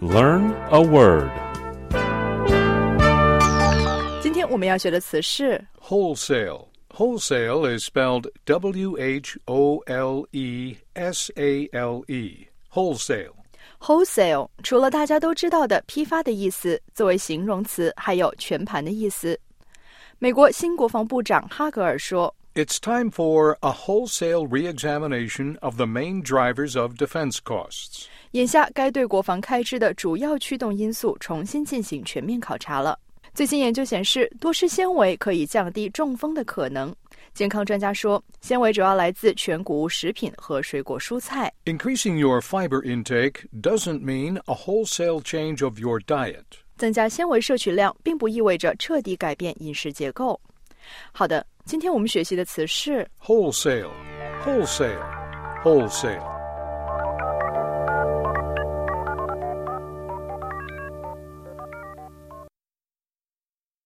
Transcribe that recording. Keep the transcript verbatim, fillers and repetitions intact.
Learn a word. 今天我们要学的词是 Wholesale.Wholesale is spelled W H O L E S A L E. Wholesale. Wholesale 除了大家都知道的批发的意思，作为形容词还有全盘的意思。美国新国防部长哈格尔说 It's time for a wholesale re-examination of the main drivers of defense costs. 眼下该对国防开支的主要驱动因素重新进行全面考察了。最新研究显示，多吃纤维可以降低中风的可能。健康专家说，纤维主要来自全谷物食品和水果蔬菜。 Increasing your fiber intake doesn't mean a wholesale change of your diet. 增加纤维摄取量并不意味着彻底改变饮食结构。好的，今天我们学习的词是 Wholesale. Wholesale. Wholesale.